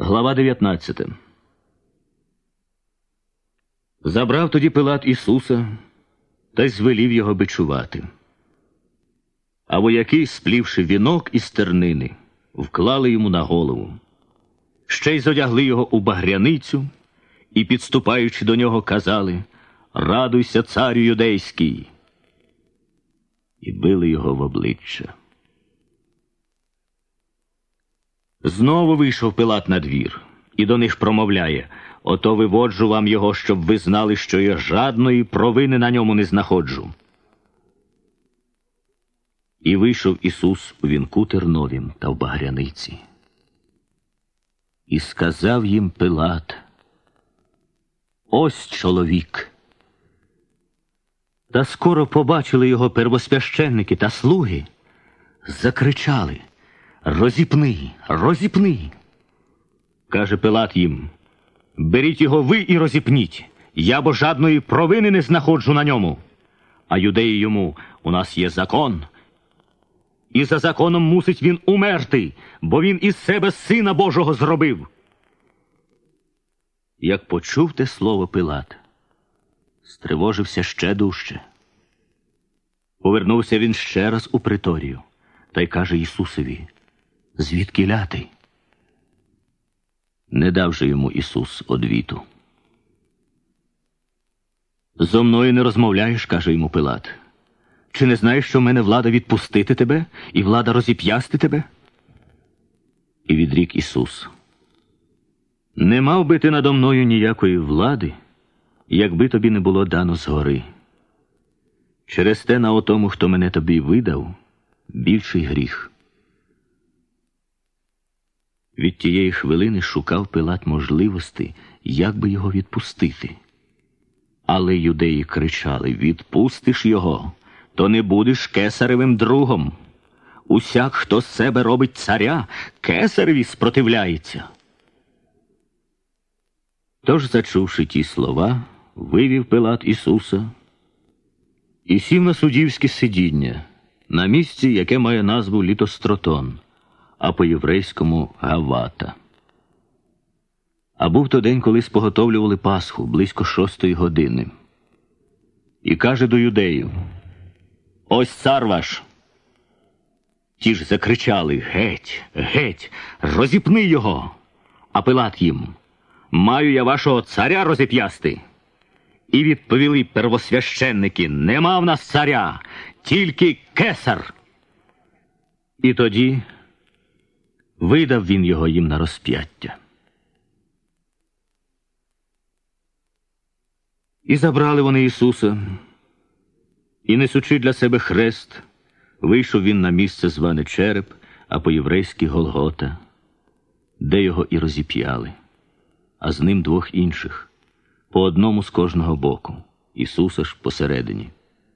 Глава 19. Забрав тоді Пилат Ісуса та й звелів його бичувати. А вояки, сплівши вінок із тернини, вклали йому на голову. Ще й зодягли його у багряницю і, підступаючи до нього, казали: «Радуйся, царю юдейський!» І били його в обличчя. Знову вийшов Пилат на двір і до них промовляє: «Ото виводжу вам його, щоб ви знали, що я жадної провини на ньому не знаходжу». І вийшов Ісус у вінку терновім та в багряниці. І сказав їм Пилат: «Ось чоловік». Та скоро побачили його первосвященники та слуги, закричали: «Розіпни, розіпни!» Каже Пилат їм: «Беріть його ви і розіпніть, я бо жадної провини не знаходжу на ньому». А юдеї йому: «У нас є закон, і за законом мусить він умерти, бо він із себе Сина Божого зробив». Як почув те слово Пилат, стривожився ще дужче. Повернувся він ще раз у приторію та й каже Ісусові: «Звідкіля ти?» Не дав же йому Ісус одвіту. «Зо мною не розмовляєш?» – каже йому Пилат. «Чи не знаєш, що в мене влада відпустити тебе і влада розіп'ясти тебе?» І відрік Ісус: «Не мав би ти надо мною ніякої влади, якби тобі не було дано згори. Через те на отому, хто мене тобі видав, більший гріх». Від тієї хвилини шукав Пилат можливості, як би його відпустити. Але юдеї кричали: «Відпустиш його, то не будеш кесаревим другом. Усяк, хто з себе робить царя, кесареві спротивляється». Тож, зачувши ті слова, вивів Пилат Ісуса і сів на суддівське сидіння, на місці, яке має назву Літостротон, а по-єврейському Гавата. А був то день, коли споготовлювали Пасху, близько 6-ї години. І каже до юдеїв: «Ось цар ваш!» Ті ж закричали: «Геть, геть, розіпни його!» А Пилат їм: «Маю я вашого царя розіп'ясти?» І відповіли первосвященники: «Нема в нас царя, тільки кесар!» І тоді видав він його їм на розп'яття. І забрали вони Ісуса, і, несучи для себе хрест, вийшов він на місце, зване Череп, а по-єврейськи Голгота, де його і розіп'яли, а з ним 2 інших, по одному з кожного боку, Ісуса ж посередині.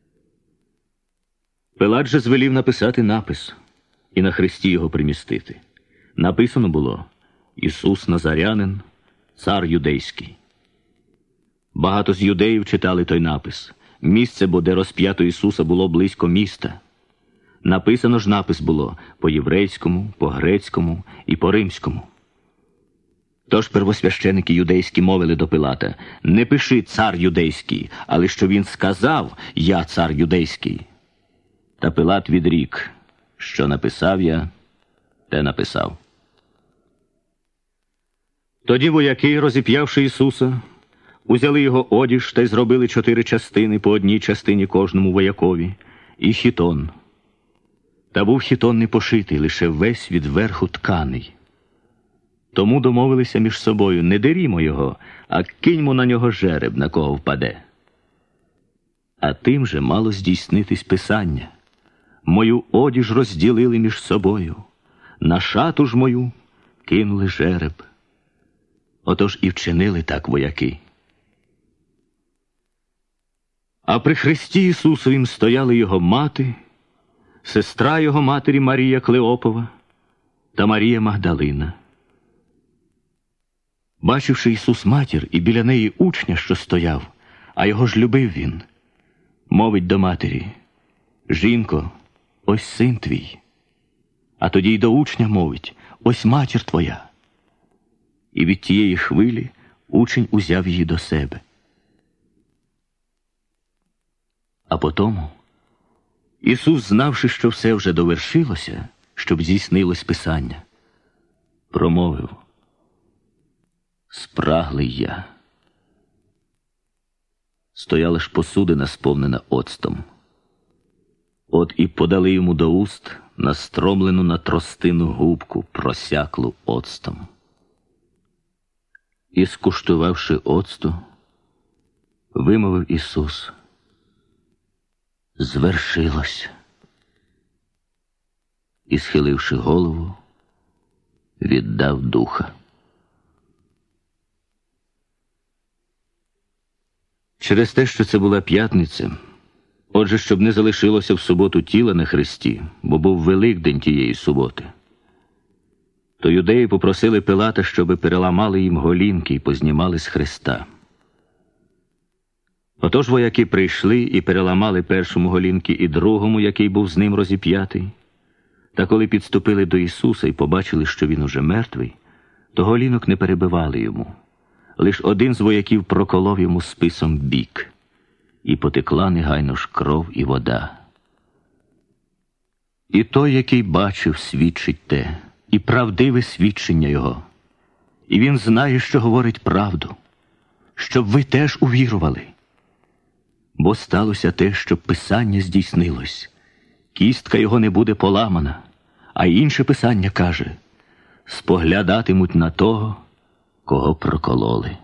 Пилат же звелів написати напис і на хресті його примістити. Написано було: «Ісус Назарянин, цар юдейський». Багато з юдеїв читали той напис. Місце, бо де розп'ято Ісуса, було близько міста. Написано ж напис було по-єврейському, по-грецькому і по-римському. Тож первосвященики юдейські мовили до Пилата: «Не пиши цар юдейський, але що він сказав: я цар юдейський». Та Пилат відрік: «Що написав я, те написав». Тоді вояки, розіп'явши Ісуса, узяли його одіж та й зробили 4 частини, по одній частині кожному воякові, і хітон. Та був хітон не пошитий, лише весь від верху тканий. Тому домовилися між собою: не дерімо його, а киньмо на нього жереб, на кого впаде. А тим же мало здійснитись писання: мою одіж розділили між собою, на шату ж мою кинули жереб. Отож і вчинили так вояки. А при хресті Ісусовім стояли його мати, сестра його матері Марія Клеопова та Марія Магдалина. Бачивши Ісус матір і біля неї учня, що стояв, а його ж любив він, мовить до матері: «Жінко, ось син твій». А тоді й до учня мовить: «Ось матір твоя». і від тієї хвилі учень узяв її до себе. А потому Ісус, знавши, що все вже довершилося, щоб здійснилось Писання, промовив: «Спраглий я». Стояла ж посудина, сповнена оцтом. От і подали йому до уст настромлену на тростину губку, просяклу оцтом. І, скуштувавши оцту, вимовив Ісус: «Звершилось». І, схиливши голову, віддав духа. Через те, що це була п'ятниця, отже, щоб не залишилося в суботу тіла на хресті, бо був Великдень тієї суботи, то юдеї попросили Пилата, щоби переламали їм голінки і познімали з хреста. Отож вояки прийшли і переламали першому голінки і другому, який був з ним розіп'ятий. Та коли підступили до Ісуса і побачили, що він уже мертвий, то голінок не перебивали йому. Лиш один з вояків проколов йому списом бік, і потекла негайно ж кров і вода. І той, який бачив, свідчить те, і правдиве свідчення його. І він знає, що говорить правду, щоб ви теж увірували. Бо сталося те, що Писання здійснилось. Кістка його не буде поламана, а інше Писання каже: споглядатимуть на того, кого прокололи.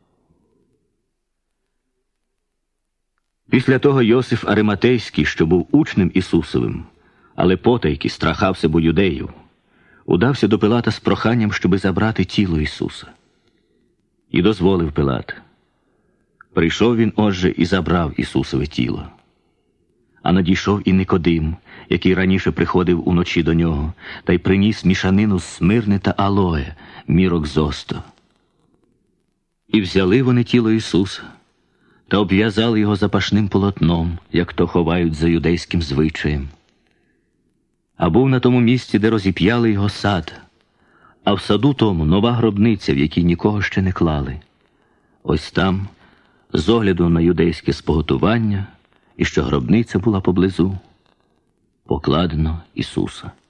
Після того Йосиф Ариматейський, що був учнем Ісусовим, але потайки страхався бо юдеїв, удався до Пилата з проханням, щоби забрати тіло Ісуса. І дозволив Пилат. Прийшов він, отже, і забрав Ісусове тіло. А надійшов і Никодим, який раніше приходив уночі до нього, та й приніс мішанину з смирни та алоє, мірок зосто. І взяли вони тіло Ісуса, та обв'язали його запашним полотном, як то ховають за юдейським звичаєм. А був на тому місці, де розіп'яли його, сад, а в саду тому нова гробниця, в якій нікого ще не клали. Ось там, з огляду на юдейське споготування, і що гробниця була поблизу, покладено Ісуса.